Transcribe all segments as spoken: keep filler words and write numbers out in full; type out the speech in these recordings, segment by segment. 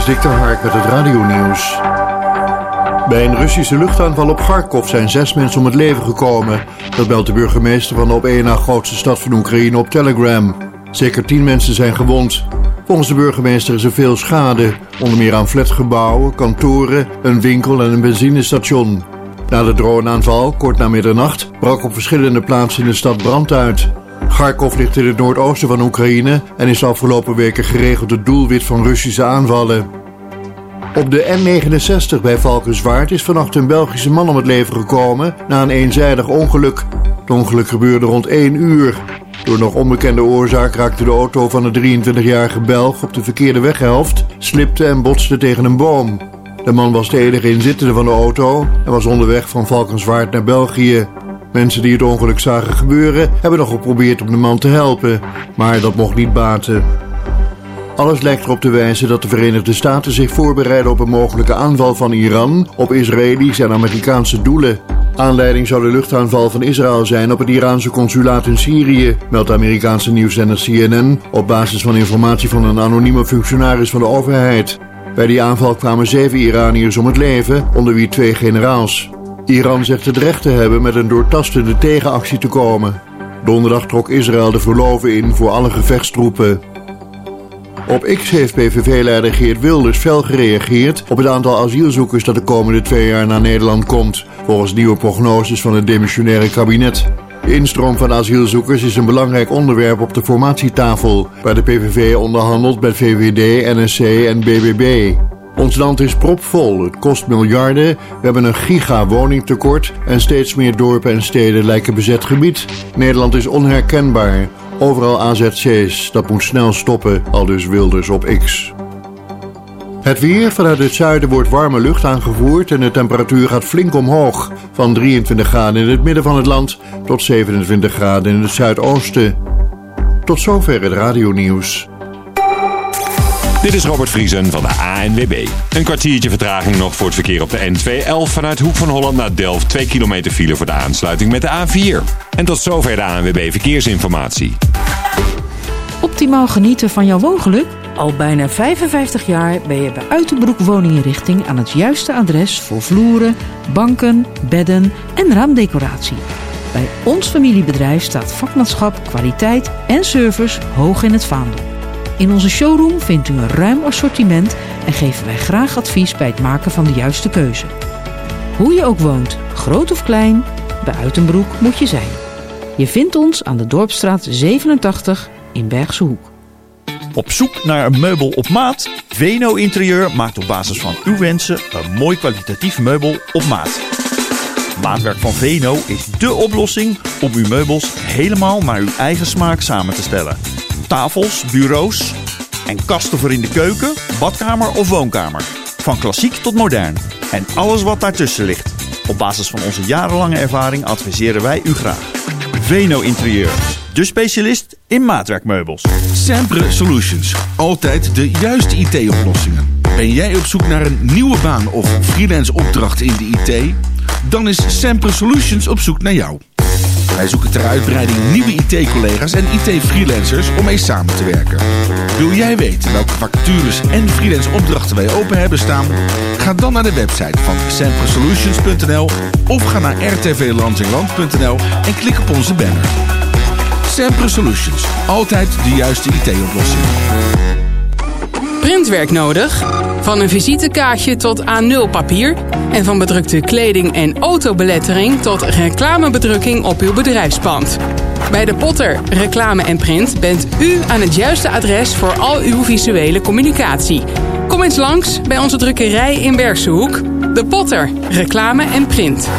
Dick de Hark met het radionieuws. Bij een Russische luchtaanval op Kharkov zijn zes mensen om het leven gekomen. Dat meldt de burgemeester van de op één na grootste stad van Oekraïne op Telegram. Zeker tien mensen zijn gewond. Volgens de burgemeester is er veel schade, onder meer aan flatgebouwen, kantoren, een winkel en een benzinestation. Na de droneaanval, kort na middernacht, brak op verschillende plaatsen in de stad brand uit. Kharkov ligt in het noordoosten van Oekraïne en is de afgelopen weken geregeld het doelwit van Russische aanvallen. Op de N negenenzestig bij Valkenswaard is vannacht een Belgische man om het leven gekomen na een eenzijdig ongeluk. Het ongeluk gebeurde rond één uur. Door nog onbekende oorzaak raakte de auto van de drieëntwintigjarige Belg op de verkeerde weghelft, slipte en botste tegen een boom. De man was de enige inzittende van de auto en was onderweg van Valkenswaard naar België. Mensen die het ongeluk zagen gebeuren hebben nog geprobeerd om de man te helpen, maar dat mocht niet baten. Alles lijkt erop te wijzen dat de Verenigde Staten zich voorbereiden op een mogelijke aanval van Iran op Israëlische en Amerikaanse doelen. Aanleiding zou de luchtaanval van Israël zijn op het Iraanse consulaat in Syrië, meldt de Amerikaanse nieuwszender C N N op basis van informatie van een anonieme functionaris van de overheid. Bij die aanval kwamen zeven Iraniërs om het leven, onder wie twee generaals. Iran zegt het recht te hebben met een doortastende tegenactie te komen. Donderdag trok Israël de verloven in voor alle gevechtstroepen. Op X heeft P V V-leider Geert Wilders fel gereageerd op het aantal asielzoekers dat de komende twee jaar naar Nederland komt, volgens nieuwe prognoses van het demissionaire kabinet. De instroom van asielzoekers is een belangrijk onderwerp op de formatietafel, waar de P V V onderhandelt met V V D, N S C en B B B. Ons land is propvol, het kost miljarden, we hebben een giga-woningtekort en steeds meer dorpen en steden lijken bezet gebied. Nederland is onherkenbaar. Overal A Z C's, dat moet snel stoppen, aldus Wilders op X. Het weer: vanuit het zuiden wordt warme lucht aangevoerd en de temperatuur gaat flink omhoog. Van drieëntwintig graden in het midden van het land tot zevenentwintig graden in het zuidoosten. Tot zover het radionieuws. Dit is Robert Vriesen van de A N W B. Een kwartiertje vertraging nog voor het verkeer op de N tweehonderdelf vanuit Hoek van Holland naar Delft. twee kilometer file voor de aansluiting met de A vier. En tot zover de A N W B Verkeersinformatie. Optimaal genieten van jouw woongeluk? Al bijna vijfenvijftig jaar ben je bij Uitenbroek Woninginrichting aan het juiste adres voor vloeren, banken, bedden en raamdecoratie. Bij ons familiebedrijf staat vakmanschap, kwaliteit en service hoog in het vaandel. In onze showroom vindt u een ruim assortiment en geven wij graag advies bij het maken van de juiste keuze. Hoe je ook woont, groot of klein, bij Uitenbroek moet je zijn. Je vindt ons aan de Dorpsstraat zevenentachtig in Bergse Hoek. Op zoek naar een meubel op maat? Veno Interieur maakt op basis van uw wensen een mooi kwalitatief meubel op maat. Maatwerk van Veno is dé oplossing om uw meubels helemaal naar uw eigen smaak samen te stellen. Tafels, bureaus en kasten voor in de keuken, badkamer of woonkamer. Van klassiek tot modern. En alles wat daartussen ligt. Op basis van onze jarenlange ervaring adviseren wij u graag. Veno Interieur, de specialist in maatwerkmeubels. Sempre Solutions. Altijd de juiste I T-oplossingen. Ben jij op zoek naar een nieuwe baan of freelance opdracht in de I T? Dan is Sempre Solutions op zoek naar jou. Wij zoeken ter uitbreiding nieuwe I T-collega's en I T-freelancers om mee samen te werken. Wil jij weten welke vacatures en freelance opdrachten wij open hebben staan? Ga dan naar de website van sempre solutions punt n l of ga naar r t v landsingland punt n l en klik op onze banner. Sempre Solutions. Altijd de juiste I T-oplossing. Printwerk nodig? Van een visitekaartje tot A nul papier en van bedrukte kleding en autobelettering tot reclamebedrukking op uw bedrijfspand. Bij De Potter Reclame en Print bent u aan het juiste adres voor al uw visuele communicatie. Kom eens langs bij onze drukkerij in Bergse Hoek. De Potter Reclame en Print.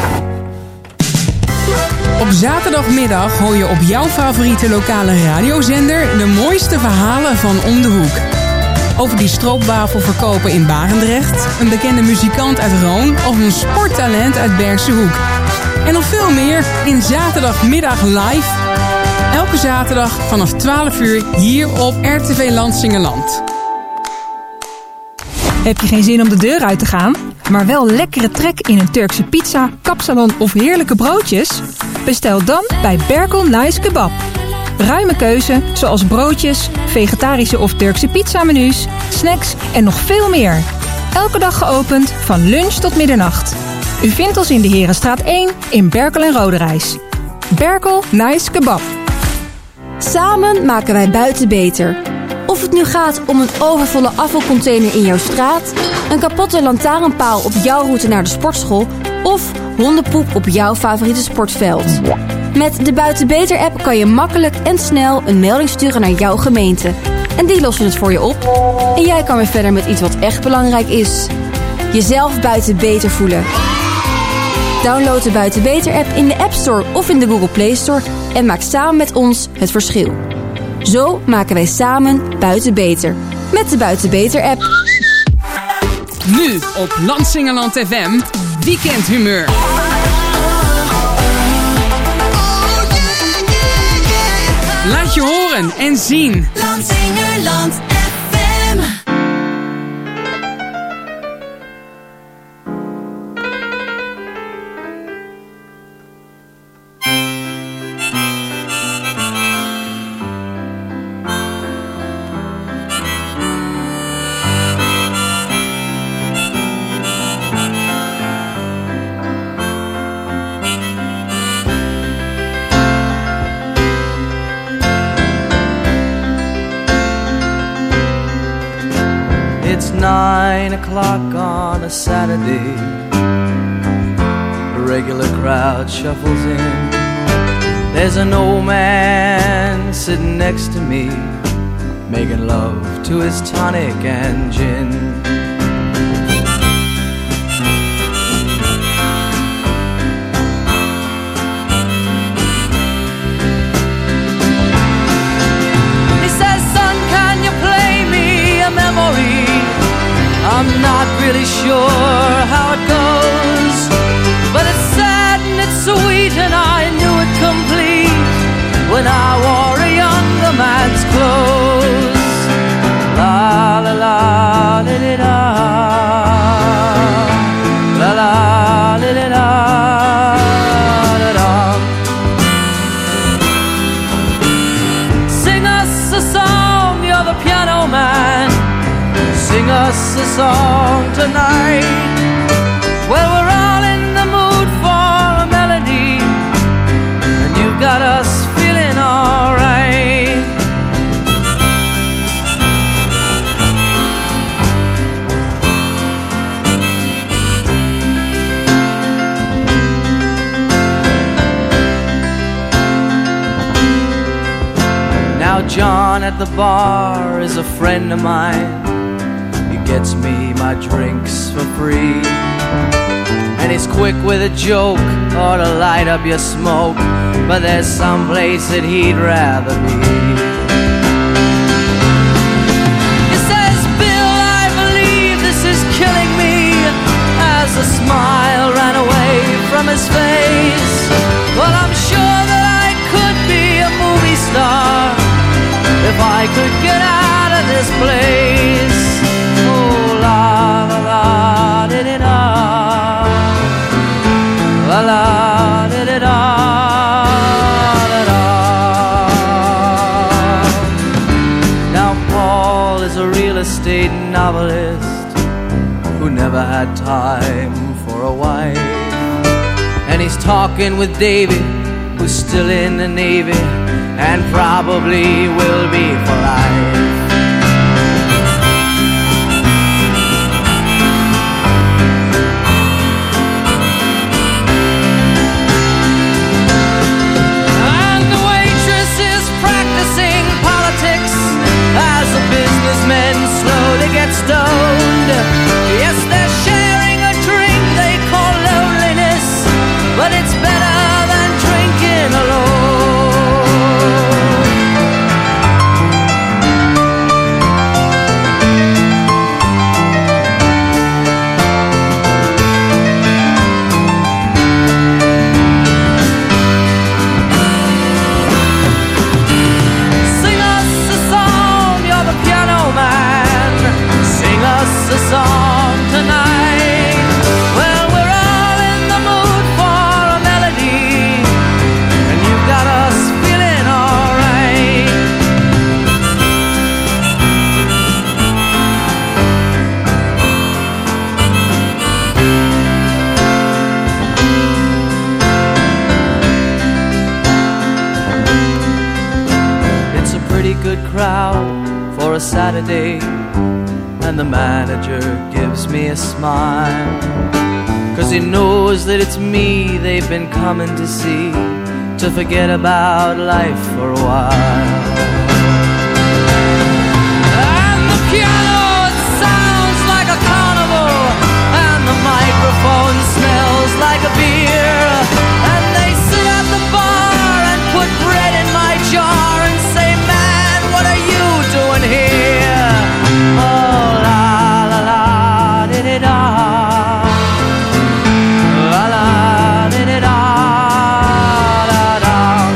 Op zaterdagmiddag hoor je op jouw favoriete lokale radiozender de mooiste verhalen van om de hoek. Over die stroopwafel verkopen in Barendrecht, een bekende muzikant uit Roon of een sporttalent uit Bergse Hoek. En nog veel meer in Zaterdagmiddag live. Elke zaterdag vanaf twaalf uur hier op R T V Landsingeland. Heb je geen zin om de deur uit te gaan, maar wel lekkere trek in een Turkse pizza, kapsalon of heerlijke broodjes? Bestel dan bij Berkel Nice Kebab. Ruime keuze, zoals broodjes, vegetarische of Turkse pizzamenu's, snacks en nog veel meer. Elke dag geopend, van lunch tot middernacht. U vindt ons in de Herenstraat één in Berkel en Roderijs. Berkel Nice Kebab. Samen maken wij buiten beter. Of het nu gaat om een overvolle afvalcontainer in jouw straat, een kapotte lantaarnpaal op jouw route naar de sportschool of hondenpoep op jouw favoriete sportveld. Met de Buiten Beter app kan je makkelijk en snel een melding sturen naar jouw gemeente. En die lossen het voor je op. En jij kan weer verder met iets wat echt belangrijk is. Jezelf buiten beter voelen. Download de Buiten Beter app in de App Store of in de Google Play Store en maak samen met ons het verschil. Zo maken wij samen buiten beter. Met de Buiten Beter app. Nu op Landsingerland F M, Weekendhumeur. Laat je horen en zien. Landsingerland F M. It's nine o'clock on a Saturday. The regular crowd shuffles in. There's an old man sitting next to me, making love to his tonic and gin. I'm not really sure how it goes, but it's sad and it's sweet, and I knew it complete when I wore a younger man's clothes. La la la li li da, la la li li da da da. Sing us a song, you're the piano man. Sing us a song tonight. Well, we're all in the mood for a melody, and you got us feeling alright. Now John at the bar is a friend of mine. Gets me my drinks for free, and he's quick with a joke or to light up your smoke, but there's some place that he'd rather be. He says, Bill, I believe this is killing me, as a smile ran away from his face. Well, I'm sure that I could be a movie star if I could get out of this place. La la la di di da, la la di di da da da. Now Paul is a real estate novelist who never had time for a wife, and he's talking with Davy, who's still in the Navy and probably will be for life. Businessmen slowly get stoned. Yes, they're sharing a drink they call loneliness, but it's better than drinking alone. out for a Saturday, and the manager gives me a smile, 'cause he knows that it's me they've been coming to see, to forget about life for a while. And the piano, it sounds like a carnival, and the microphone smells like a beer, and they sit at the bar and put bread in my jar and say, man, what are you doing here? Oh, la la la, di-di-da. La la, di-di-da, da-da.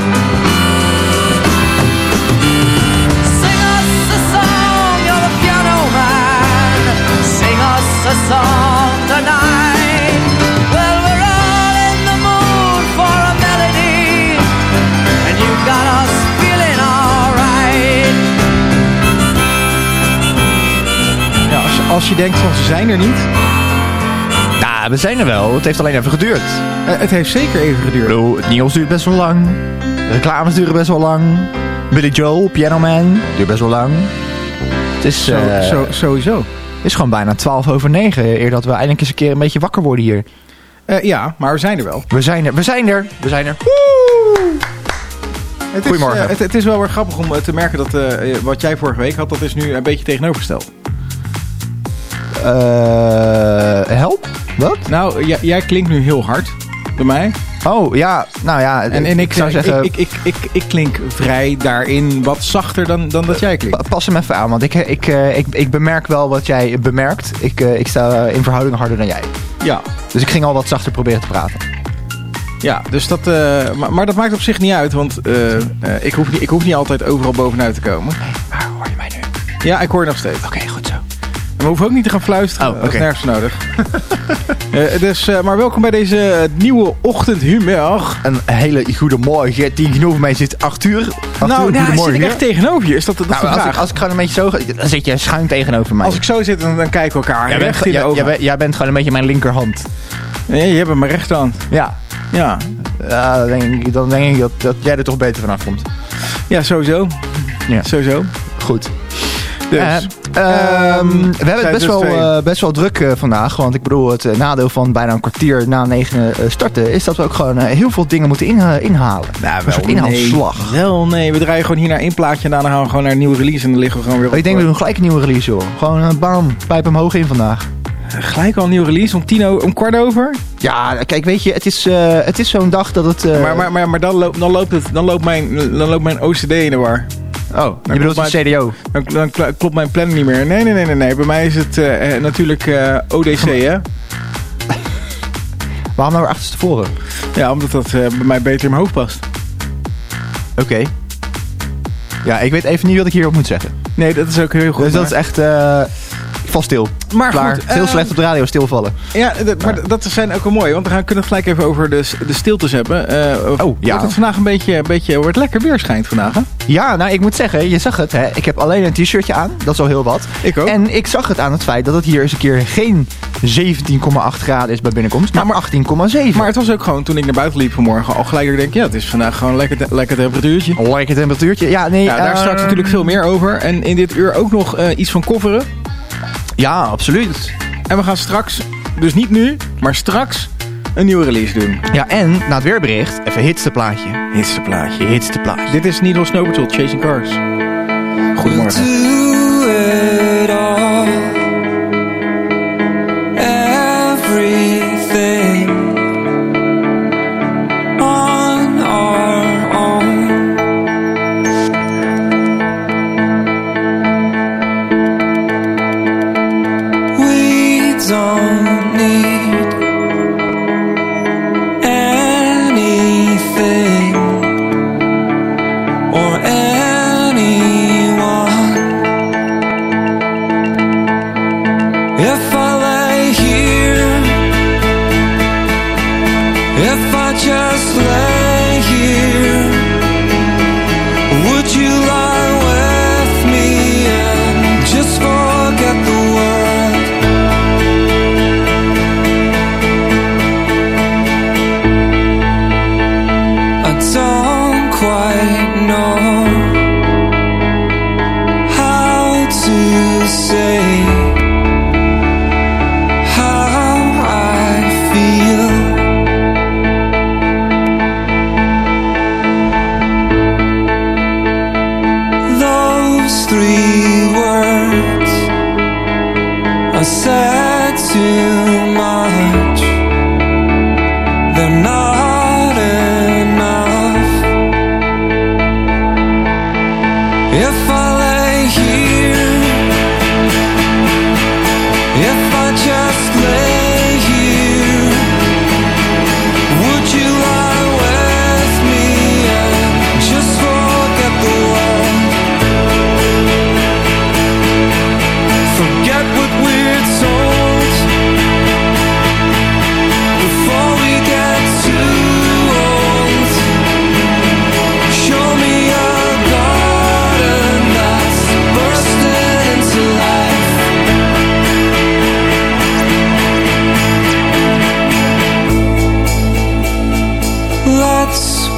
Sing us a song, you're the piano man. Sing us a song tonight. Well, we're all in the mood for a melody, and you got us feeling alright. Ja, als, als je denkt van ze zijn er niet. Nou, we zijn er wel. Het heeft alleen even geduurd. Uh, het heeft zeker even geduurd. Ik bedoel, het nieuws duurt best wel lang. De reclames duren best wel lang. Billy Joel, Piano Man, duurt best wel lang. Het is, Zo, uh, zo, sowieso. Het is gewoon bijna twaalf over negen. Eer dat we eindelijk eens een keer een beetje wakker worden hier. Uh, ja, maar we zijn er wel. We zijn er. We zijn er. We zijn er. Het Goedemorgen. Is, uh, het, het is wel weer grappig om uh, te merken dat uh, wat jij vorige week had, dat is nu een beetje tegenovergesteld. Uh, help? Wat? Nou, j- jij klinkt nu heel hard bij mij. Oh, ja. Nou ja. En, en ik, zou ik, zeggen... ik, ik, ik, ik, ik klink vrij daarin wat zachter dan, dan dat jij klinkt. Pas hem even aan, want ik, ik, uh, ik, ik bemerk wel wat jij bemerkt. Ik, uh, ik sta in verhouding harder dan jij. Ja. Dus ik ging al wat zachter proberen te praten. Ja, dus dat, uh, maar, maar dat maakt op zich niet uit, want uh, uh, ik, hoef niet, ik hoef niet altijd overal bovenuit te komen. Waar hoor je mij nu? Ja, ik hoor je nog steeds. Oké, okay, goed zo. We hoeven ook niet te gaan fluisteren, oh, okay. dat is nergens nodig. uh, dus, uh, maar welkom bij deze nieuwe ochtendhumeur. Een hele goede morgen. Tegenover mij zit Arthur. Arthur nou, nou goedemorgen. zit ik echt tegenover je? Is dat, dat nou, is de als, vraag. ik, als ik gewoon een beetje zo ga, dan zit je schuin tegenover mij. Als ik zo zit, dan, dan kijken we elkaar jij recht bent, in de jij, ogen. jij, bent, jij bent gewoon een beetje mijn linkerhand. Nee, je hebt mijn rechterhand. Ja. Ja. Uh, dan, denk ik, dan denk ik dat, dat jij er toch beter vanaf komt. Ja, sowieso. Ja. Sowieso. Goed. Dus, uh, um, we hebben het best, dus wel, uh, best wel druk uh, vandaag. Want ik bedoel, het uh, nadeel van bijna een kwartier na negen uh, starten is dat we ook gewoon uh, heel veel dingen moeten in, uh, inhalen. Nou, een soort inhaalslag. Nee, wel nee, we draaien gewoon hier naar één plaatje en daarna gaan we gewoon naar een nieuwe release en dan liggen we gewoon weer op. Ik denk we doen gelijk een nieuwe release, joh. Gewoon een uh, bam, pijp hem hoog in vandaag. Gelijk al een nieuwe release om tien om kwart over? Ja, kijk, weet je, het is, uh, het is zo'n dag dat het... Uh... Maar, maar, maar, maar dan, loop, dan, loopt het, dan, loopt mijn, dan loopt mijn O C D in de war. Oh, je bedoelt een C D O? Dan, dan klopt mijn planning niet meer. Nee, nee, nee, nee. nee. Bij mij is het uh, natuurlijk uh, O D C, hè? Waarom nou weer achterstevoren? Ja, omdat dat uh, bij mij beter in mijn hoofd past. Oké. Okay. Ja, ik weet even niet wat ik hierop moet zeggen. Nee, dat is ook heel goed. Dus maar... dat is echt... Uh... Ik val stil. Maar Klaar. goed, heel uh, slecht op de radio, stilvallen. Ja, d- maar d- dat zijn ook wel mooi. Want we gaan, kunnen het gelijk even over de, de stiltes hebben. Uh, oh, ja. Wordt het vandaag een beetje, een beetje... Wordt lekker weer schijnt vandaag, hè? Ja, nou, ik moet zeggen, je zag het, hè. Ik heb alleen een t-shirtje aan. Dat is al heel wat. Ik ook. En ik zag het aan het feit dat het hier eens een keer geen zeventien komma acht graden is bij binnenkomst, maar, maar achttien komma zeven. Maar het was ook gewoon, toen ik naar buiten liep vanmorgen, al gelijk dat ik denk, ja, het is vandaag gewoon lekker, te- lekker temperatuurtje. Lekker temperatuurtje. Ja, nee. Ja, daar uh, straks natuurlijk veel meer over. En in dit uur ook nog uh, iets van kofferen. Ja, absoluut. En we gaan straks, dus niet nu, maar straks een nieuwe release doen. Ja, en na het weerbericht, even hitste plaatje. Hitste plaatje. Hitste plaatje. Dit is Needle Snow Patrol, Chasing Cars. Goedemorgen.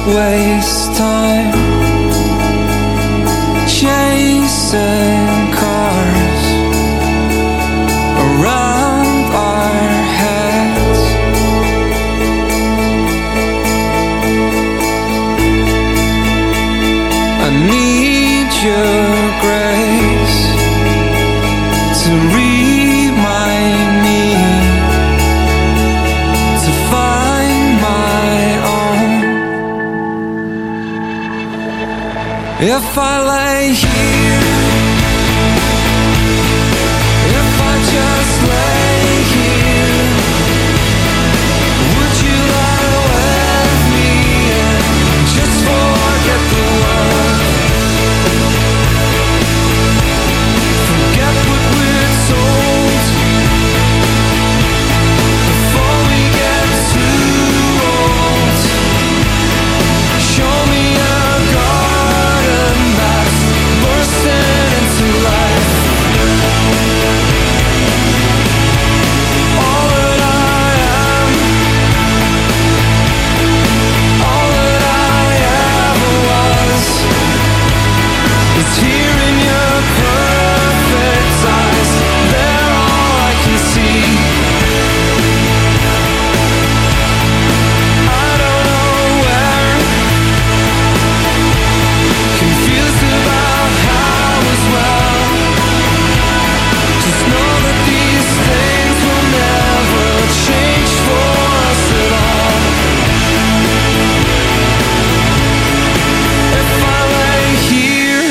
waste time chasing cars around our heads. I need your grace to remind me to find my own. If I lay here, if I just lay here, would you lie with me and just forget the world? Forget what we're told before we get too old. Show me a garden that's bursting into life. All that I am, all that I ever was, is here in your perfect eyes. They're all I can see. I don't know where, confused about how as well. Just know that these things will never change for us at all. If I lay here,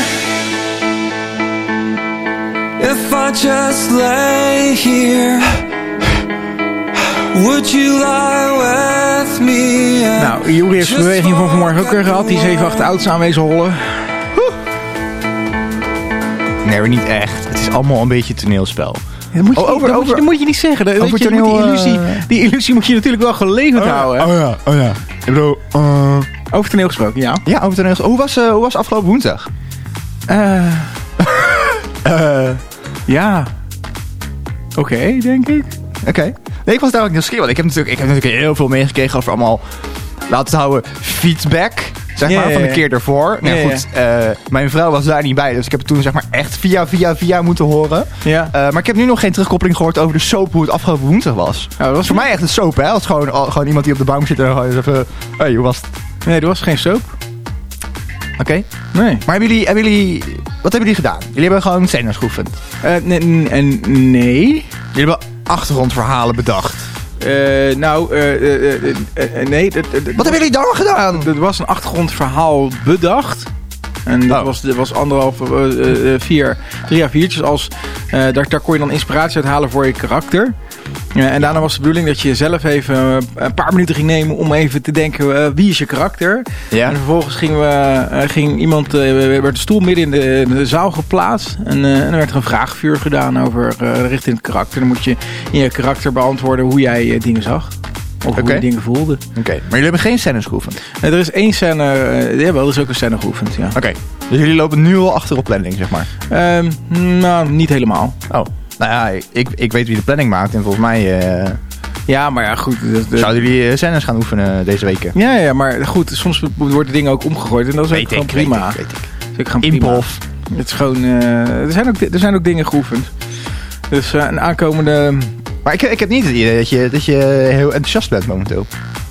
if I just lay here, would you lie with me? and Nou, Joeri heeft zijn beweging van vanmorgen ook weer gehad. Die is even achter de auto's aanwezig hollen. Nee, maar niet echt. Het is allemaal een beetje toneelspel. Dat moet je, Oh, niet- over- dat moet je, over- dat moet je niet zeggen. Dat, over weet je, je moet die, toneel, illusie, eh, die illusie moet je natuurlijk wel geleverd houden. Hè? Oh ja, oh ja, oh ja. Ik bedoel, Over toneel gesproken, ja. Ja, over toneel. Hoe was, uh, hoe was afgelopen woensdag? Uh, uh, ja. Oké, okay, denk ik. Oké. Okay. Nee, ik was daar ook nieuwsgierig. Want ik heb natuurlijk, ik heb natuurlijk heel veel meegekregen over allemaal, laten we het houden, feedback. Zeg Ja, maar, ja, van de ja. keer ervoor. Nou Ja, goed, uh, mijn vrouw was daar niet bij. Dus ik heb het toen zeg maar echt via, via, via moeten horen. Ja. Uh, maar ik heb nu nog geen terugkoppeling gehoord over de soap, hoe het afgelopen woensdag was. Ja, dat was voor mij echt een soap, hè. Het was gewoon, al, gewoon iemand die op de bank zit en gewoon eens even, hé, hey, hoe was het? Nee, er was geen soap. Oké. Okay. Nee. Maar hebben jullie, hebben jullie, wat hebben jullie gedaan? Jullie hebben gewoon scènes geoefend. Uh, nee, nee. nee. Jullie hebben achtergrondverhalen bedacht. Uh, nou, uh, uh, uh, uh, uh, nee. Dat, dat, Wat hebben jullie dan gedaan? Er was een achtergrondverhaal bedacht. En dat, oh. was, dat was anderhalf, uh, uh, vier, drie à viertjes. Als, uh, daar, daar kon je dan inspiratie uit halen voor je karakter. Uh, en daarna was de bedoeling dat je zelf even uh, een paar minuten ging nemen om even te denken, uh, wie is je karakter? Ja. En vervolgens ging, we, uh, ging iemand, uh, werd de stoel midden in de, in de zaal geplaatst. En, uh, en er werd er een vraagvuur gedaan over uh, richting het karakter. Dan moet je in je karakter beantwoorden hoe jij uh, dingen zag. Of okay. hoe je dingen voelde. Oké, okay. Maar jullie hebben geen scènes geoefend? Nee, er is één scène, uh, jawel, er is ook een scène geoefend, ja. Oké, okay. Dus jullie lopen nu al achter op planning, zeg maar? Um, nou, niet helemaal. Oh, nou ja, ik, ik weet wie de planning maakt en volgens mij... Uh, ja, maar ja, goed. De, de... Zouden jullie uh, scènes gaan oefenen deze weken? Ja, ja, maar goed, soms worden dingen ook omgegooid en dat is weet ook ik, gewoon prima. Weet ik, weet ik. Is ook Improv. Het is gewoon, uh, er, zijn ook, er zijn ook dingen geoefend. Dus uh, een aankomende... Maar ik, ik heb niet het idee dat je, dat je heel enthousiast bent momenteel.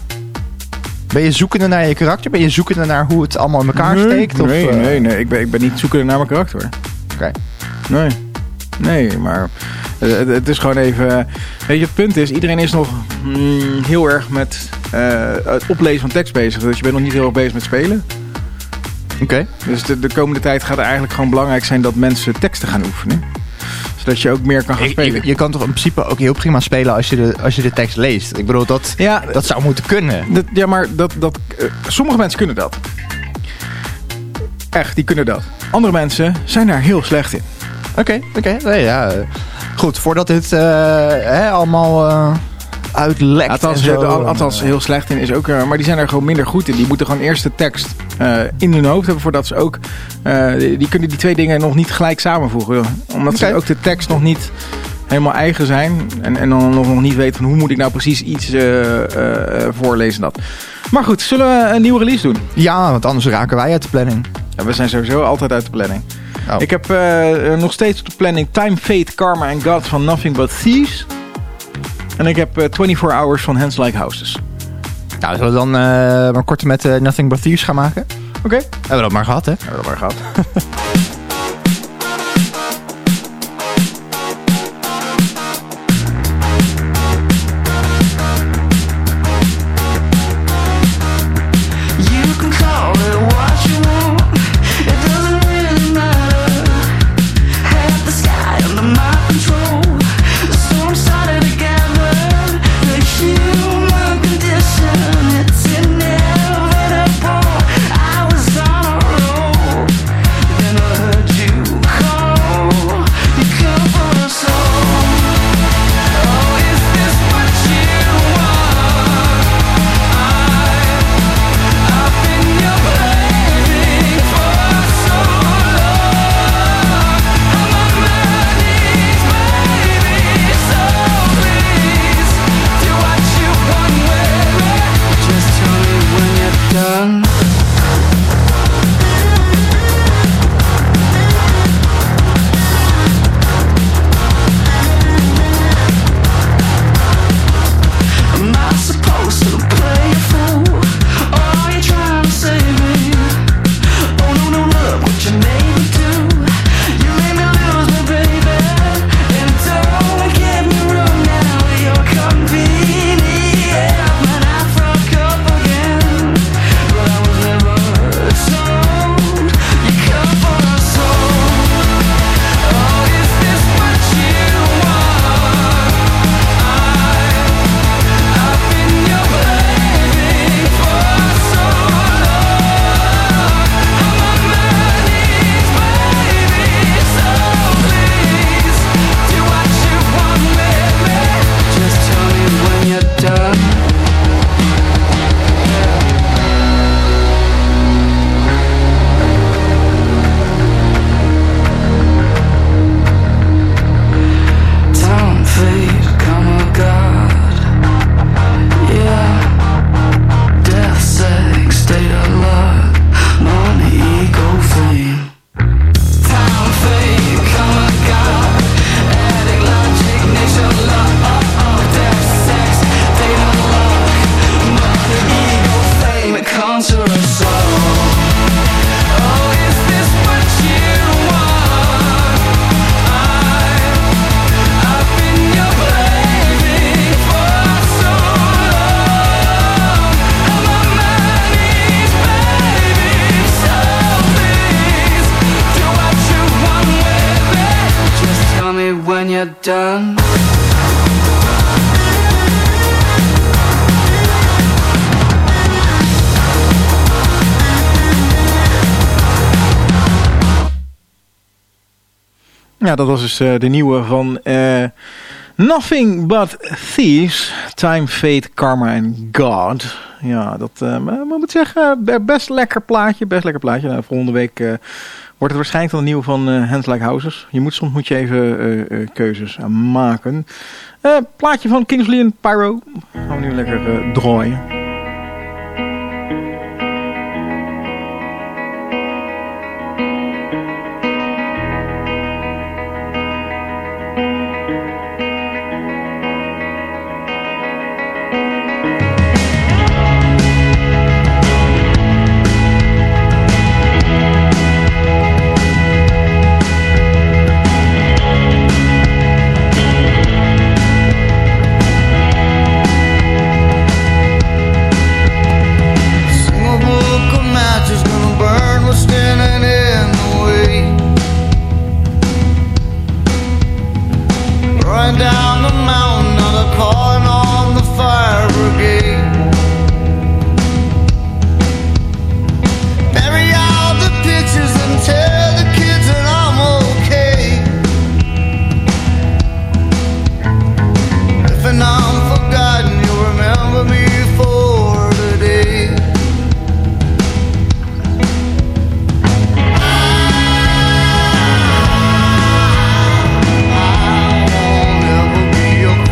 Ben je zoekende naar je karakter? Ben je zoekende naar hoe het allemaal in elkaar nee, steekt? Of, nee, uh... nee, nee. Ik ben, ik ben niet zoekende naar mijn karakter. Oké. Okay. Nee. Nee, maar uh, het is gewoon even... Weet je, het punt is, iedereen is nog mm, heel erg met uh, het oplezen van tekst bezig. Dus je bent nog niet heel erg bezig met spelen. Oké. Okay. Dus de, de komende tijd gaat het eigenlijk gewoon belangrijk zijn dat mensen teksten gaan oefenen. Zodat je ook meer kan gaan spelen. Je, je, je kan toch in principe ook heel prima spelen als je de, als je de tekst leest. Ik bedoel, dat, ja, dat zou moeten kunnen. Dat, ja, maar dat, dat, uh, sommige mensen kunnen dat. Echt, die kunnen dat. Andere mensen zijn daar heel slecht in. Oké, okay, oké. Okay. Nee, ja. Goed, voordat dit uh, hè, allemaal uh, uitlekt. Althans, en zo, de, althans, heel slecht in is ook... Uh, maar die zijn er gewoon minder goed in. Die moeten gewoon eerst de tekst uh, in hun hoofd hebben voordat ze ook... Uh, die, die kunnen die twee dingen nog niet gelijk samenvoegen. Omdat okay. ze ook de tekst nog niet helemaal eigen zijn. En, en dan nog, nog niet weten van hoe moet ik nou precies iets uh, uh, voorlezen. Dat. Maar goed, zullen we een nieuwe release doen? Ja, want anders raken wij uit de planning. Ja, we zijn sowieso altijd uit de planning. Oh. Ik heb uh, nog steeds op de planning Time, Fate, Karma and God van Nothing But Thieves. En ik heb uh, twenty-four Hours van Hands Like Houses. Nou, zullen we dan uh, maar kort met uh, Nothing But Thieves gaan maken? Oké. Okay. Hebben we dat maar gehad, hè? Hebben we dat maar gehad. Done. Ja, dat was dus uh, de nieuwe van uh, Nothing But Thieves. Time, Fate, Karma and God. Ja, dat uh, maar moet zeggen, best lekker plaatje. Best lekker plaatje. Nou, volgende week uh, wordt het waarschijnlijk dan een nieuw van uh, Hands Like Houses. Je moet, soms moet je even uh, uh, keuzes uh, maken. Uh, plaatje van Kingsley en Pyro. Gaan we nu lekker uh, draaien. Your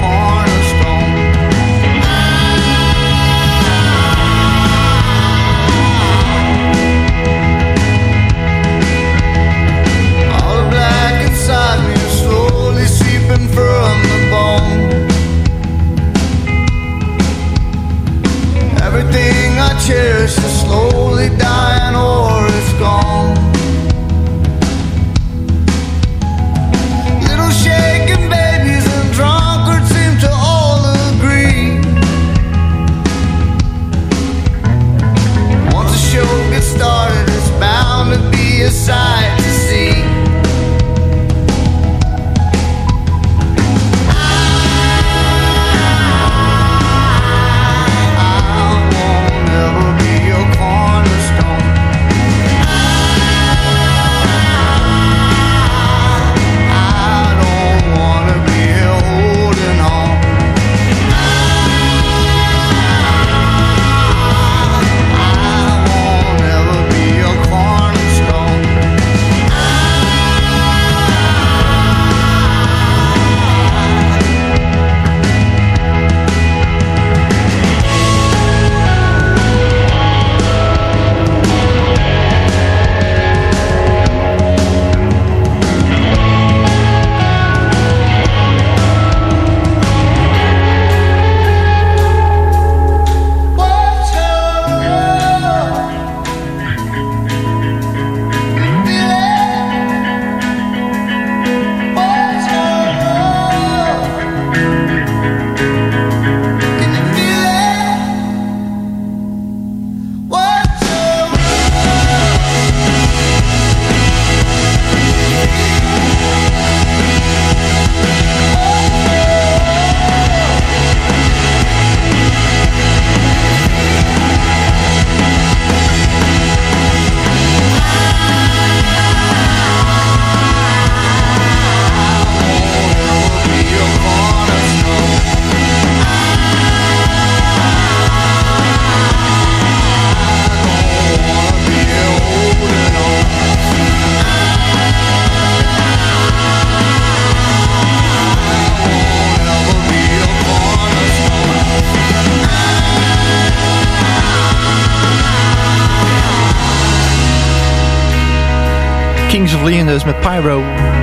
Kings of Leon dus met Pyro.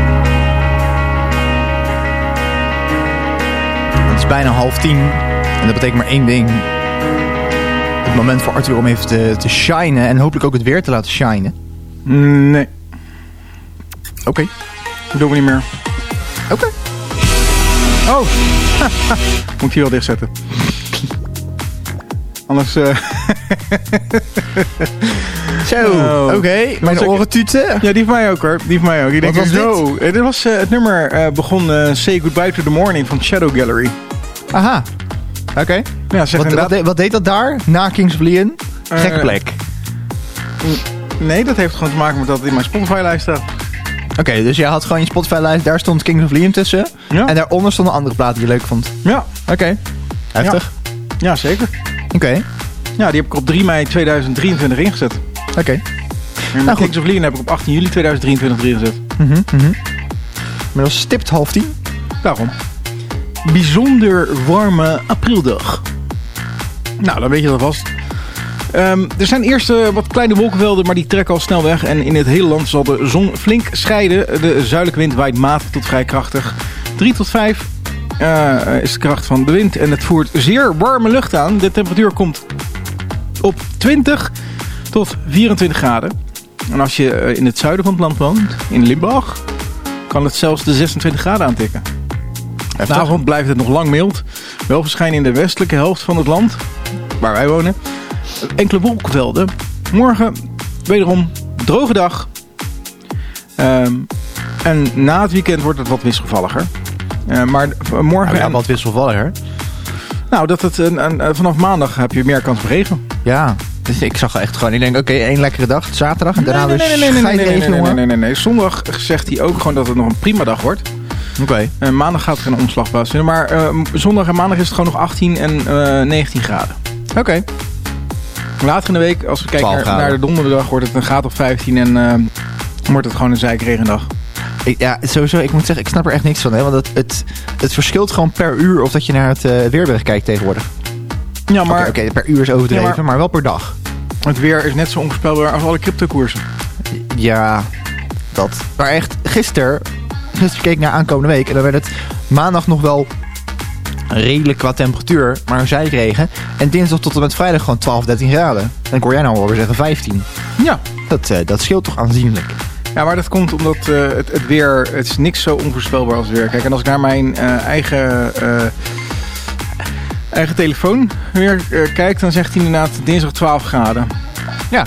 Het is bijna half tien. En dat betekent maar één ding. Het moment voor Arthur om even te, te shinen. En hopelijk ook het weer te laten shinen. Nee. Oké. Okay. Dat doen we niet meer. Oké. Okay. Oh. Moet ik hier wel dichtzetten. Anders... Uh... Zo, oh. Oké. Okay. Mijn oren tuten. Ja, die van mij ook hoor. Die van mij ook. Ik denk Wat was zo. dit? Dit was uh, het nummer uh, begon uh, Say Goodbye to the Morning van Shadow Gallery. Aha. Oké. Okay. Ja, zeg wat, wat, de, wat deed dat daar? Na Kings of Leon? Gekke uh, plek. Nee, dat heeft gewoon te maken met dat het in mijn Spotify-lijst staat. Oké, okay, dus jij had gewoon je Spotify-lijst, daar stond Kings of Leon tussen. Ja. En daaronder stonden andere platen die je leuk vond. Ja. Oké. Okay. Heftig. Ja, ja zeker. Oké. Okay. Ja, die heb ik op drie mei tweeduizend drieëntwintig ingezet. Oké. Okay. En nou, Kings of Leon heb ik op achttien juli tweeduizend drieëntwintig erin gezet. Mm-hmm, mm-hmm. Maar dat is stipt half tien. Daarom. Bijzonder warme aprildag. Nou, dan weet je dat vast. Um, er zijn eerst uh, wat kleine wolkenvelden, maar die trekken al snel weg. En in het hele land zal de zon flink scheiden. De zuidelijke wind waait matig tot vrij krachtig. drie tot vijf uh, is de kracht van de wind. En het voert zeer warme lucht aan. De temperatuur komt op twintig tot vierentwintig graden. En als je uh, in het zuiden van het land woont, in Limburg, kan het zelfs de zesentwintig graden aantikken. Vanavond blijft het nog lang mild. Wel verschijnen in de westelijke helft van het land, waar wij wonen, enkele wolkenvelden. Morgen wederom droge dag. Um, en na het weekend wordt het wat wisselvalliger. Uh, maar morgen... Ja, wat wisselvalliger? Nou, dat het een, een, vanaf maandag heb je meer kans op regen. Ja, dus ik zag echt gewoon... Ik denk, oké, okay, één lekkere dag, zaterdag. En daarna nee, weer nee, nee, nee, nee, nee, regen, nee, nee, nee, nee, nee. Zondag zegt hij ook gewoon dat het nog een prima dag wordt. Oké. Okay. Uh, maandag gaat er een omslag plaatsvinden. Maar uh, zondag en maandag is het gewoon nog achttien en uh, negentien graden. Oké. Okay. Later in de week, als we kijken naar, naar de donderdag, wordt het een graad of vijftien en uh, wordt het gewoon een zeikregendag. Ik, ja, sowieso, ik moet zeggen, ik snap er echt niks van. Hè? Want het, het, het verschilt gewoon per uur of dat je naar het uh, weerbericht kijkt tegenwoordig. Ja, maar... Oké, okay, okay, per uur is overdreven, ja, maar, maar wel per dag. Het weer is net zo onvoorspelbaar als alle cryptokoersen. Ja, dat. Maar echt, gisteren, gisteren keek ik naar aankomende week en dan werd het maandag nog wel redelijk qua temperatuur, maar zijkregen. En dinsdag tot en met vrijdag gewoon twaalf, dertien graden. Dan hoor jij nou alweer zeggen vijftien. Ja. Dat, uh, dat scheelt toch aanzienlijk. Ja, maar dat komt omdat uh, het, het weer, het is niks zo onvoorspelbaar als het weer. Kijk, en als ik naar mijn uh, eigen, uh, eigen telefoon weer uh, kijk, dan zegt hij inderdaad dinsdag twaalf graden. Ja.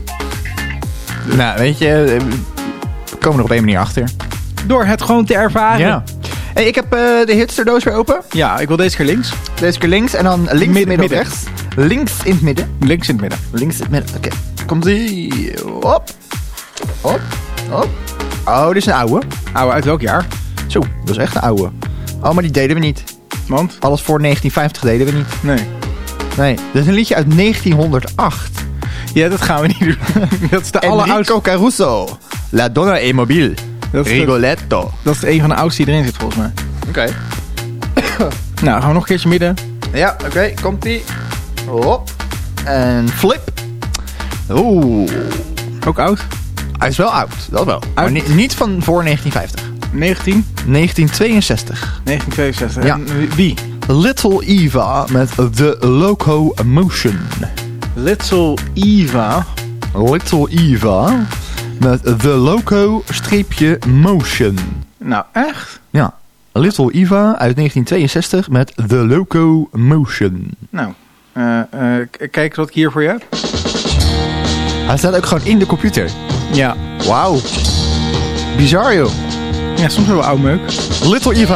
Dus. Nou, weet je, we komen er op één manier achter. Door het gewoon te ervaren. Ja. Hey, ik heb uh, de hitsterdoos weer open. Ja, ik wil deze keer links. Deze keer links en dan links, midden, midden, midden. rechts. Links in het midden. Links in het midden. Links in het midden. Oké, okay. Komt-ie. Hop. Hop. Hop. Oh, dit is een oude. Oude uit welk jaar? Zo, dat is echt een oude. Oh, maar die deden we niet. Want? Alles voor negentien vijftig deden we niet. Nee. Nee, dat is een liedje uit negentienhonderdacht. Ja, dat gaan we niet doen. Dat is de alleroudste. Enrico Caruso. La Donna e Mobile. Rigoletto. De, dat is een van de oudste die erin zit volgens mij. Oké. Okay. Nou, gaan we nog een keertje midden. Ja, oké. Okay, komt-ie. Hop. En flip. Oeh. Ook oud? Hij is wel oud, dat wel. Oud. Maar niet, niet van voor negentien vijftig. negentien? negentien tweeënzestig. negentien tweeënzestig. Ja. En wie? Little Eva met The Loco Motion. Little Eva? Little Eva met The Loco streepje Motion. Nou, echt? Ja. Little Eva uit negentien tweeënzestig met The Loco Motion. Nou, uh, uh, k- kijk wat ik hier voor je heb. Hij staat ook gewoon in de computer. Ja. Wauw. Bizar, joh. Ja, soms wel oud meuk. Little Eva.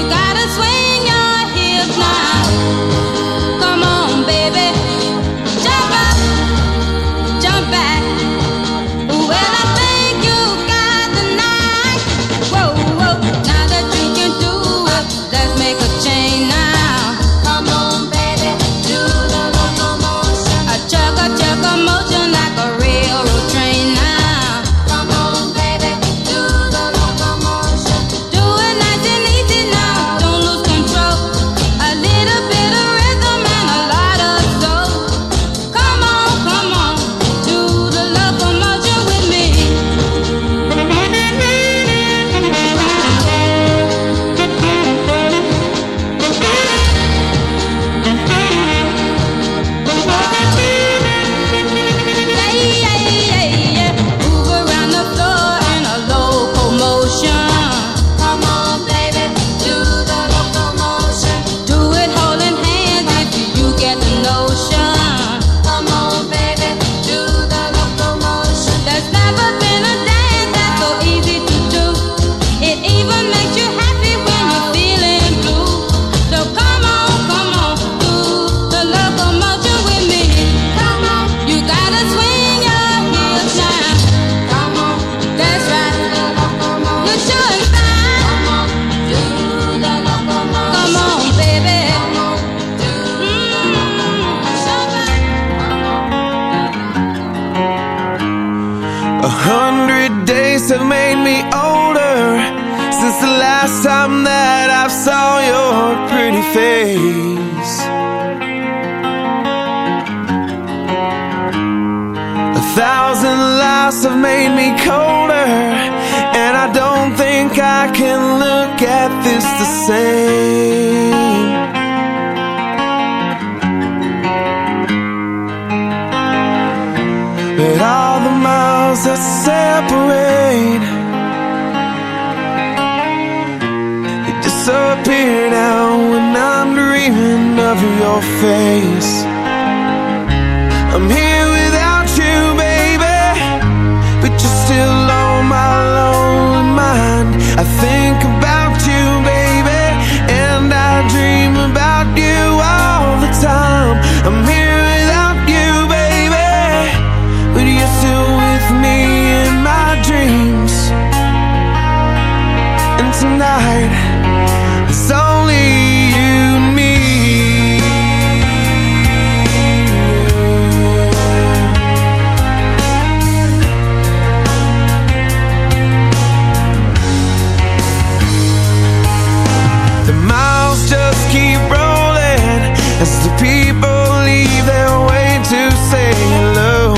Swing your hips now. Come on, baby. hundred days have made me older since the last time that I saw your pretty face. A thousand lives have made me colder, and I don't think I can look at this the same. But all the miles that separate, they disappear now when I'm dreaming of your face. I'm here without you, baby, but you're still on my lonely mind. I think about you, baby, and I dream about you all the time. I'm here without you, baby, but you're still with me in my dreams. And tonight, it's only you and me. The miles just keep rolling as the people leave their way to say hello.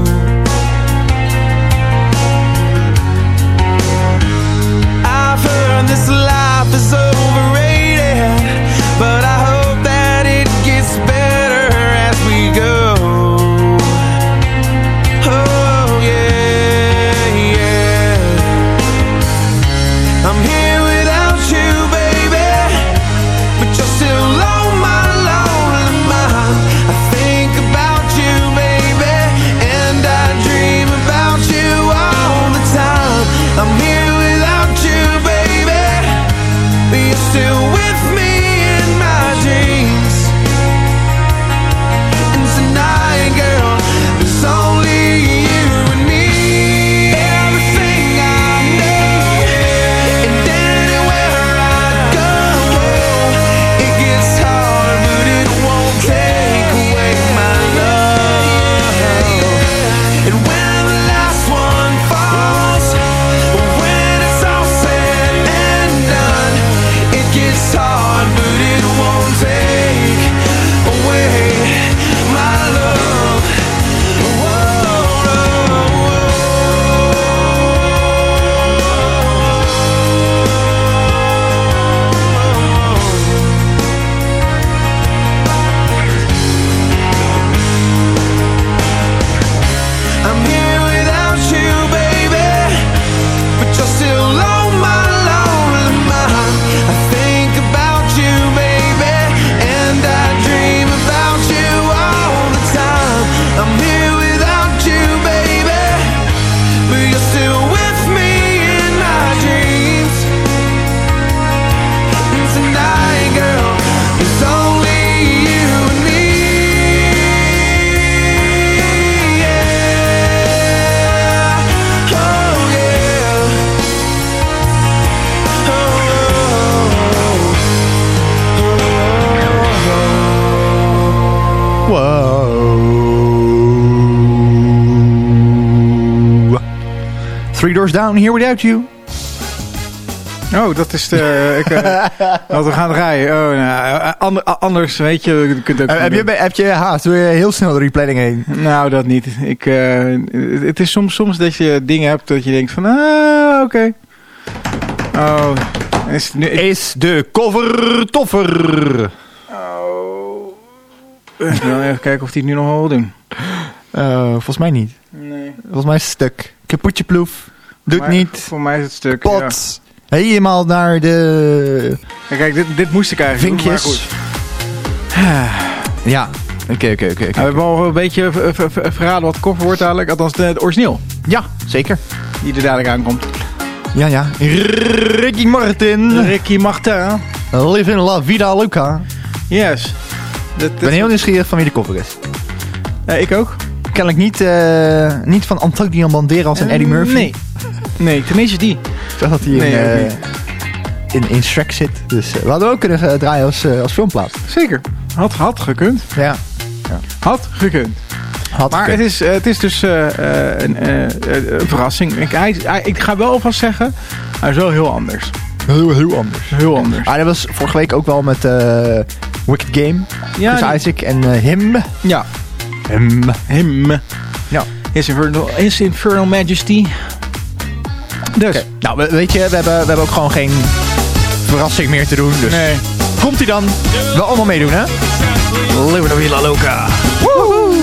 I've heard this life is overrated, but I hope that it gets better as we go. Oh yeah, yeah. I'm here without you, baby, but you're still on my lonely mind. I think about you, baby, and I dream about you all the time. I'm here without you, baby, but you're still with me in my dreams. And tonight, girl, it's only you and me. Everything I know, and anywhere I go, it gets hard, but it won't take away my love. And when the last one falls, when it's all said and done, it gets hard, but it won't take away my love. I'm here without you, baby, but you're still on my lonely mind. I think about you, baby, and I dream about you all the time. I'm here without you, baby, but you're still with me in my dreams. And tonight, girl, it's only you and me. Yeah. Oh yeah. Wow. Three Doors Down, Here Without You. Oh, dat is de... ik, uh, wat we gaan draaien. Oh, nou, ander- anders, weet je... je kunt ook Uh, heb, je, heb je haast? Wil je heel snel de replanning heen? Nou, dat niet. Ik, uh, het is soms, soms dat je dingen hebt dat je denkt van... Ah, oké. Okay. Oh, is, het nu, ik... is de cover toffer? Oh. Ik wil even kijken of die het nu nog wel wil doen. Uh, volgens mij niet. Nee. Volgens mij is het stuk. Kapotje ploef. Doet Maar, niet. Voor mij is het stuk. Pot. Ja. Helemaal naar de... Ja, kijk, dit, dit moest ik eigenlijk vinkjes. doen, maar goed. Ja. Oké, oké, oké. We hebben al een beetje v- v- v- verraden wat het koffer wordt dadelijk. Althans, het origineel. Ja, zeker. Die er dadelijk aankomt. Ja, ja. Ricky Martin. Ricky Martin. Live in La Vida Loca. Yes. Dat, Ik ben heel nieuwsgierig van wie de koffer is. Uh, ik ook. Kennelijk niet, uh, niet van Antonio Banderas en uh, Eddie Murphy. Nee. Nee, tenminste die. Ik dacht dat hij nee, in, uh, in, in Shrek zit. Dus uh, we hadden ook kunnen uh, draaien als, uh, als filmplaat. Zeker. Had, had gekund. Ja. ja. Had gekund. Had Maar het is, uh, het is dus uh, uh, een, uh, een verrassing. Ik, hij, hij, ik ga wel alvast zeggen, hij is wel heel anders. Heel, heel anders. Heel anders. Ah, dat was vorige week ook wel met uh, Wicked Game. Ja, dus die... Isaac en uh, Him. Ja. Him. Him. Ja. His Infernal, His Infernal Majesty. Dus. Okay. Nou, weet je, we hebben, we hebben ook gewoon geen verrassing meer te doen. Dus nee. Komt hij dan? We allemaal meedoen, hè? Living la Vida Loca. Woehoe!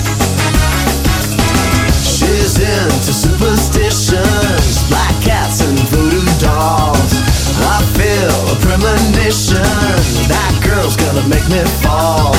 She's into superstitions, black cats and voodoo dolls. I feel a premonition, that girl's gonna make me fall.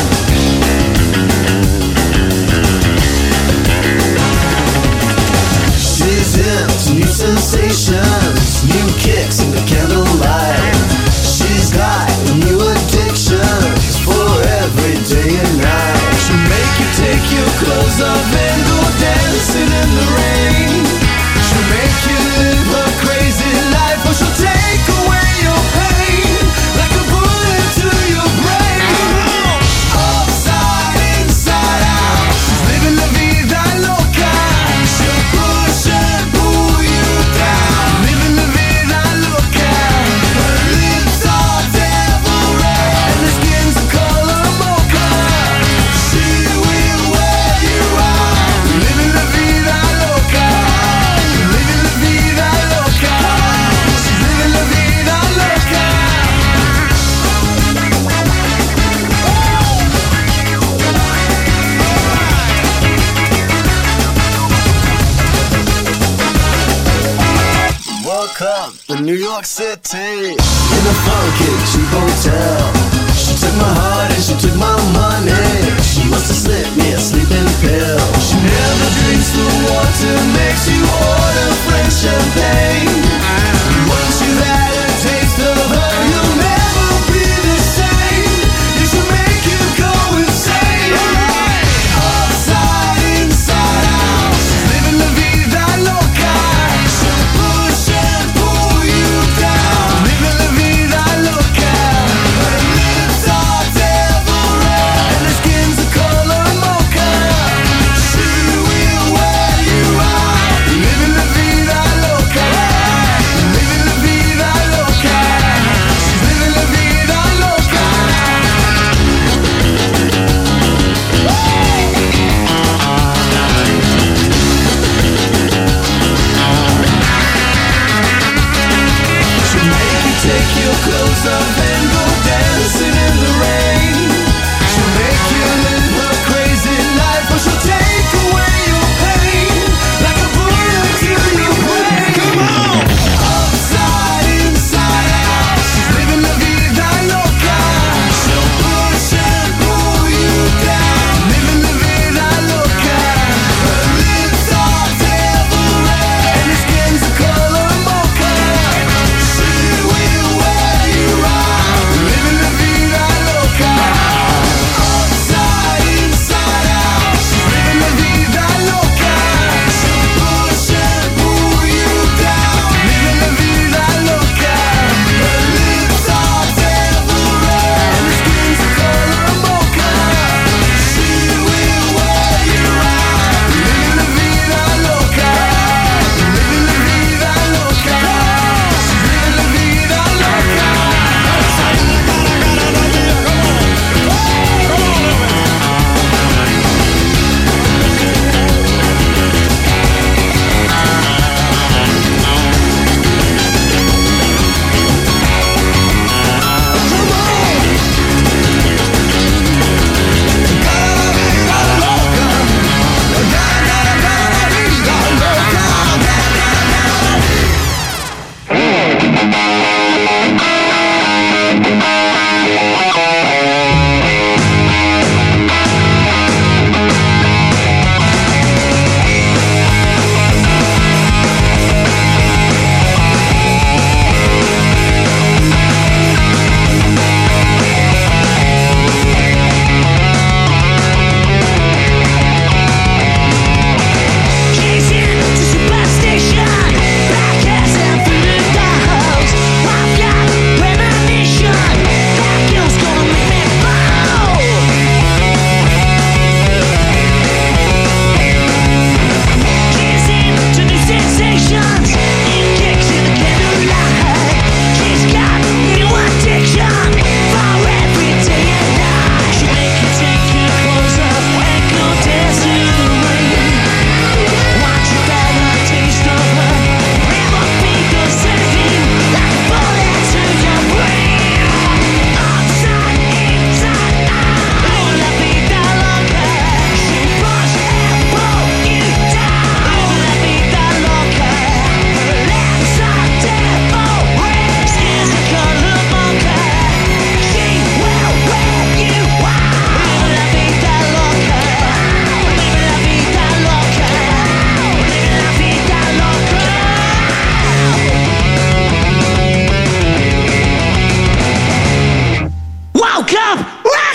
She's into new sensations, new kicks in the candlelight. She's got new addictions for every day and night. She'll make you take your clothes off and go dancing in the rain. She'll make you live her crazy life, or she'll take away your pain like a bullet to your brain. Upside, inside out, she's living la vida loca. She'll push and pull you down, living la vida loca. Her lips are devil red and her skin's the color mocha. She will wear you out, living la vida loca, living la vida loca. She's living la vida loca. Woke up in New York City in a funky cheap hotel. She took my heart and she took my money. She must have slipped me a sleeping pill. She never drinks the water, makes you order French champagne. Once you've had a taste of her, you'll never be the same. You should make you go insane. Upside, inside out, she's living la vida loca. She'll push and pull you down, living la vida loca. Her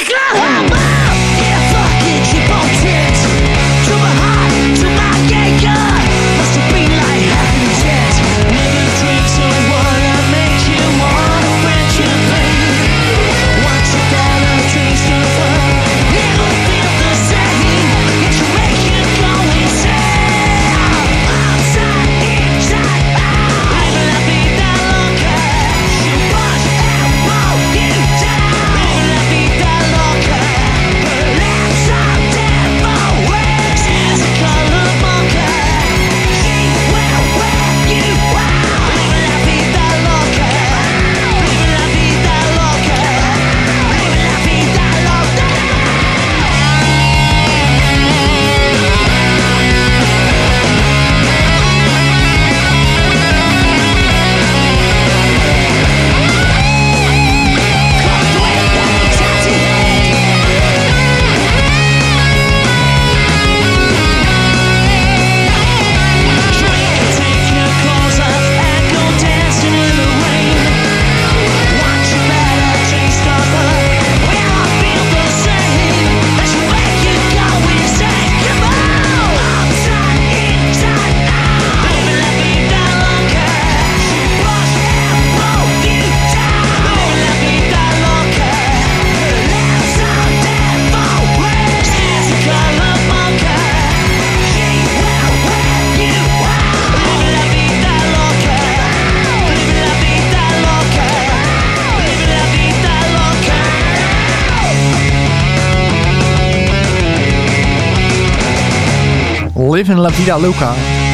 Living La Vida Loca.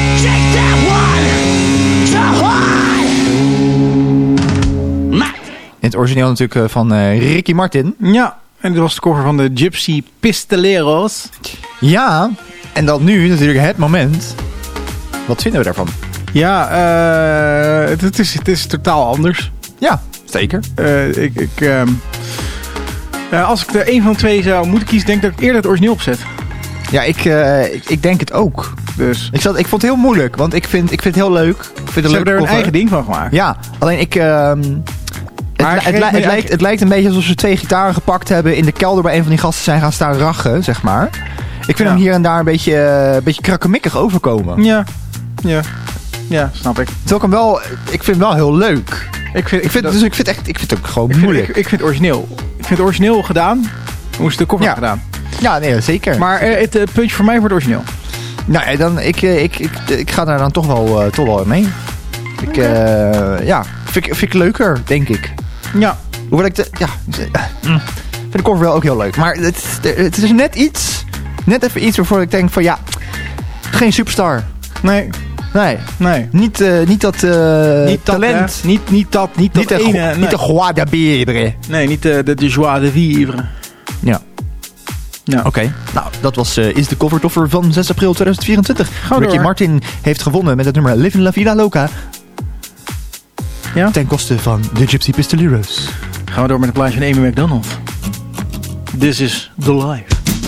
In het origineel natuurlijk van uh, Ricky Martin. Ja, en dit was de cover van de Gypsy Pistoleros. Ja, en dan nu natuurlijk het moment. Wat vinden we daarvan? Ja, uh, het, het, is, het is totaal anders. Ja, zeker. Uh, ik, ik, uh, uh, als ik er een van de twee zou moeten kiezen, denk ik dat ik eerder het origineel opzet. Ja, ik, uh, ik, ik denk het ook. Dus. Ik, zat, ik vond het heel moeilijk, want ik vind, ik vind het heel leuk. Ik vind het Ze hebben er een eigen ding van gemaakt. Ja, alleen ik... Uh, Het, het, het, het, lijkt, het lijkt een beetje alsof ze twee gitaren gepakt hebben, in de kelder bij een van die gasten zijn gaan staan rachen, zeg maar. Ik vind ja. hem hier en daar een beetje, uh, beetje krakkemikkig overkomen. Ja, ja, ja, snap ik. Terwijl ik hem wel, ik vind hem wel heel leuk. Ik vind, ik vind, dat, dus ik vind, echt, ik vind het ook gewoon ik moeilijk. Vind, ik, ik vind het origineel. Ik vind het origineel gedaan. We moesten de cover ja. gedaan. Ja, nee, zeker. Maar uh, het uh, puntje voor mij voor het origineel. Nou ja, dan, ik, uh, ik, ik, ik ga daar dan toch wel, uh, toch wel mee. Ik, uh, ja, vind, vind ik leuker, denk ik. Ja. Hoewel ik de, ja, mm, vind de cover wel ook heel leuk. Maar het, het is net iets, net even iets waarvoor ik denk van ja, geen superstar. Nee. Nee. Nee. Niet, uh, niet dat uh, niet talent. Dat, uh, niet, niet dat, niet dat niet de, ene. Niet nee. de joie de vivre. Nee, niet de, de, de joie de vivre. Ja. Ja. Oké, okay. Nou, dat was uh, is de covertoffer van zes april tweeduizend vierentwintig. Ga Ricky door. Martin heeft gewonnen met het nummer Living La Vida Loca. Ja? Ten koste van de Gypsy Pistoleros. Gaan we door met een plaatje van Amy McDonald. This is the life.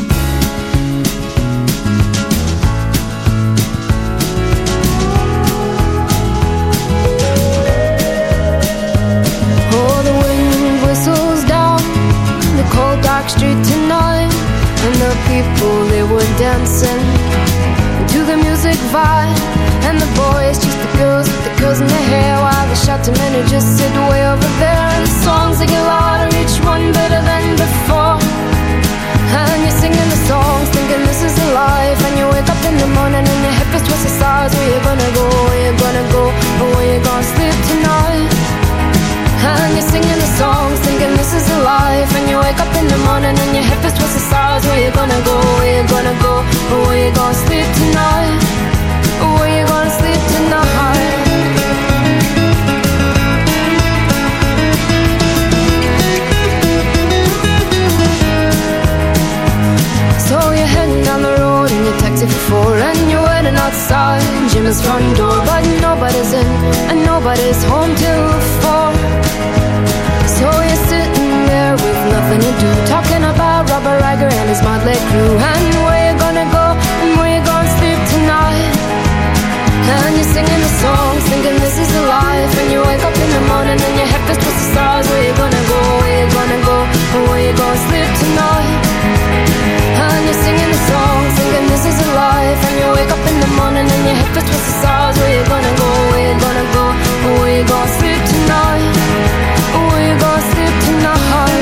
Oh, the wind whistles down the cold dark street tonight, and the people, they were dancing to the music vibe, and the boys chase the girls with the curls in their hair, while the shouting men who just sit way over there. And the songs they get louder, each one better than before, and you're singing the songs thinking this is the life, and you wake up in the morning and your hip is twisted sides. Where you gonna go, where you gonna go, or where you gonna sleep tonight? And you're singing the songs thinking this is the life, and you wake up in the morning and your hip is twisted sides. Where you gonna go, where you gonna go, or where you gonna sleep tonight? Or where you gonna sleep tonight? So you're heading down the road in your taxi for four, and you're waiting outside Jim's front door, but nobody's in and nobody's home till four. So you're sitting there with nothing to do, talking about Robert Riger and his motley crew, and where you gonna go and where you gonna sleep tonight? And you're singing the songs thinking this is the life, and you wake up in the morning and your head feels twisted stars. Where you gonna go, where you gonna go, or where you gonna sleep sleep tonight. And you're singing the song, thinking this is a life. And you wake up in the morning and your head feels with the stars. Where you gonna go, where you gonna go, where you gonna sleep tonight, where you gonna sleep tonight.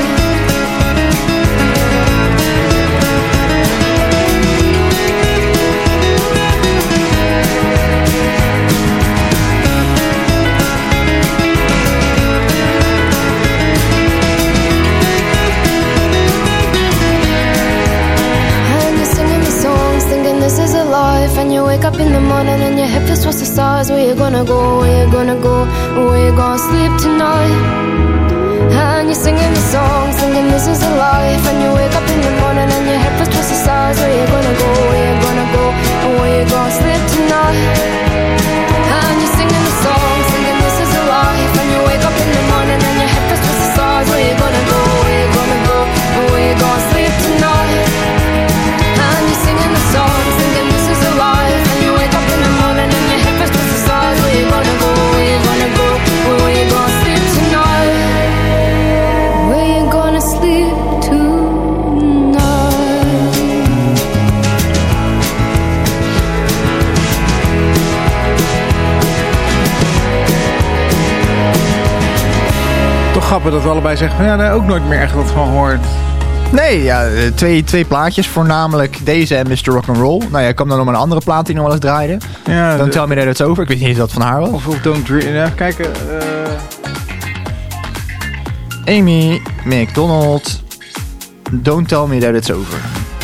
This is a life, and you wake up in the morning and your head feels towards the stars. Where you gonna go, where you gonna go, where you gonna sleep tonight. And you're singing the song, singing this is a life. And you wake up in the morning and your head feels towards the stars. Where you gonna go, where you gonna go, where you gonna sleep tonight. And you're singing the song, singing this is a life. And you wake up in the morning and your head feels towards the stars. Where you gonna go, where you gonna go, where you gonna sleep tonight. And you're singing the song, singing this is a life. And you wake up in the morning and your head feels towards the stars. Where you gonna go, where you gonna go, where you gonna sleep tonight. Where you gonna sleep tonight. Toch grappig dat we allebei zeggen van ja, daar ook nooit meer echt wat van gehoord. Nee, ja, twee, twee plaatjes. Voornamelijk deze en mister Rock'n'Roll. Nou ja, ik kwam dan nog maar een andere plaat die nog wel eens draaide. Ja, Don't Tell Me That It's Over. Ik weet niet eens wat van haar was. Of, of Don't Dream. Even kijken. Uh... Amy McDonald. Don't Tell Me That It's Over.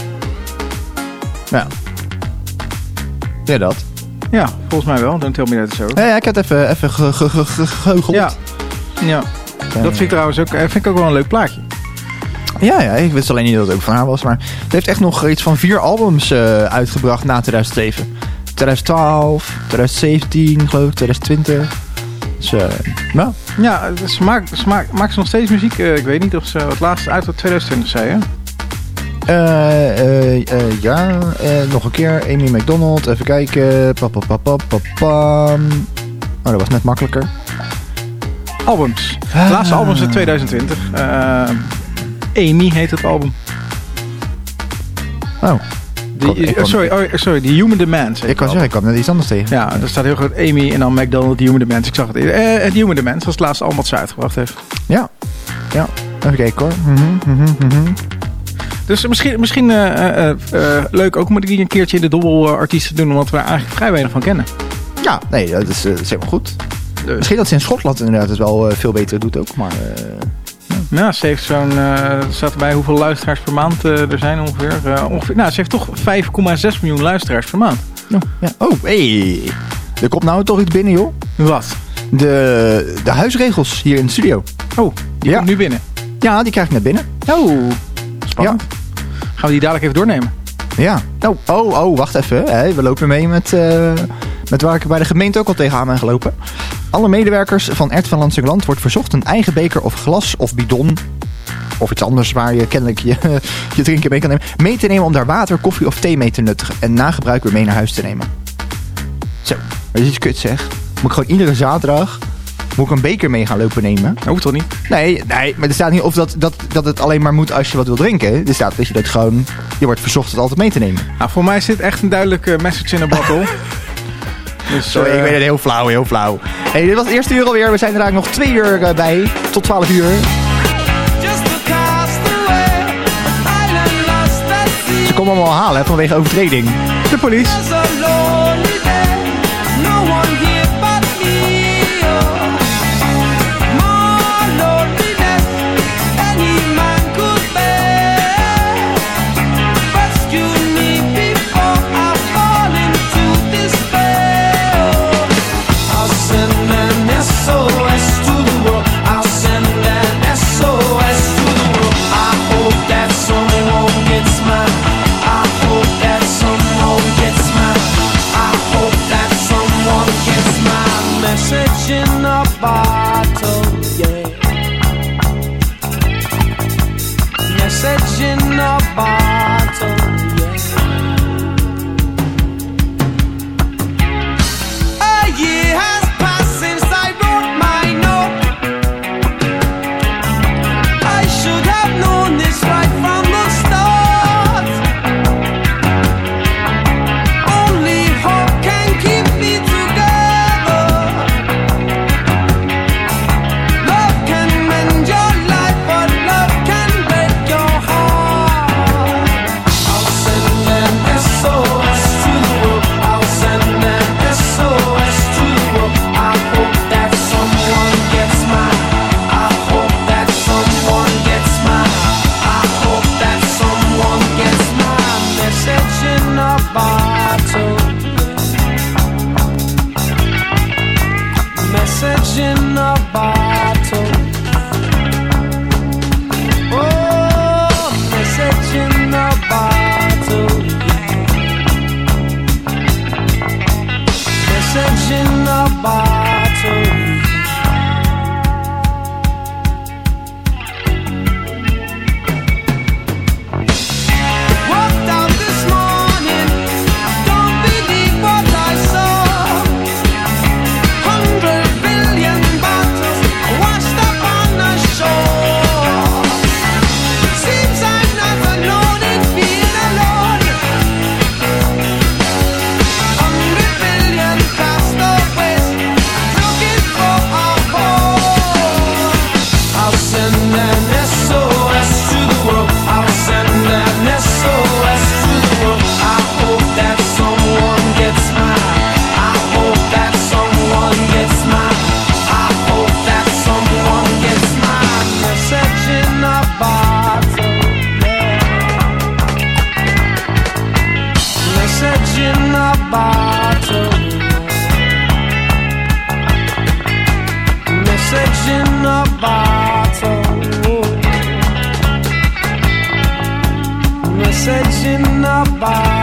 Ja. Ja, dat. Ja, volgens mij wel. Don't Tell Me That It's Over. Ja, ja ik heb het even, even ge- ge- ge- ge- gegoogeld. Ja. Ja. Dat vind ik trouwens ook, vind ik ook wel een leuk plaatje. Ja, ja, ik wist alleen niet dat het ook van haar was. Maar het heeft echt nog iets van vier albums uh, uitgebracht na twintig oh zeven. twintig twaalf, twintig zeventien, geloof ik, twintig twintig. Dus, uh, nou. Ja, ze maakt, ze maakt, maakt ze nog steeds muziek. Uh, ik weet niet of ze het laatste uit tot twintig twintig zei, hè? Uh, uh, uh, ja, uh, nog een keer. Amy McDonald, even kijken. Pa, pa, pa, pa, pa, pa. Oh, dat was net makkelijker. Albums. Het laatste album is uit twintig twintig. Uh, Amy heet het album. Oh. Die, ik oh, sorry, oh, sorry, The Human Demands. Ik kan zeggen, ik kwam net iets anders tegen. Ja, er staat heel groot Amy en dan McDonald, The Human Demands. Ik zag het. Uh, The Human Demands was het laatste album wat ze uitgebracht heeft. Ja. Ja. Even kijken hoor. Mm-hmm, mm-hmm, mm-hmm. Dus misschien, misschien uh, uh, uh, leuk ook om die een keertje in de dobbelartiesten doen, omdat we er eigenlijk vrij weinig van kennen. Ja, nee, dat is, uh, dat is helemaal goed. Dus. Misschien dat ze in Schotland inderdaad het wel uh, veel beter doet ook, maar... Uh, ja. ja, ze heeft zo'n... Uh, er staat erbij hoeveel luisteraars per maand uh, er zijn ongeveer. Uh, ongeveer. Nou, ze heeft toch vijf komma zes miljoen luisteraars per maand. Oh, ja. Oh, hey. Er komt nou toch iets binnen, joh. Wat? De, de huisregels hier in de studio. Oh, die ja. komt nu binnen? Ja, die krijg ik net binnen. Oh, spannend. Ja. Gaan we die dadelijk even doornemen? Ja. Oh, oh, oh wacht even. Hey, we lopen mee met, uh, met waar ik bij de gemeente ook al tegenaan ben gelopen. Alle medewerkers van R T V Land wordt verzocht een eigen beker of glas of bidon... of iets anders waar je kennelijk je, je drinken mee kan nemen... mee te nemen om daar water, koffie of thee mee te nuttigen... en na gebruik weer mee naar huis te nemen. Zo, dat is iets kut zeg. Moet ik gewoon iedere zaterdag... moet ik een beker mee gaan lopen nemen? Dat hoeft toch niet? Nee, nee, maar er staat niet of dat, dat, dat het alleen maar moet als je wat wil drinken. Er staat dat je dat gewoon... je wordt verzocht het altijd mee te nemen. Nou, voor mij zit echt een duidelijke message in een bottle. Dus, Sorry, uh, ik weet het heel flauw, heel flauw. Hey, dit was het eerste uur alweer. We zijn er eigenlijk nog twee uur uh, bij. Tot twaalf uur. Ze komen allemaal halen hè, vanwege overtreding. De police. Someone gets searching up our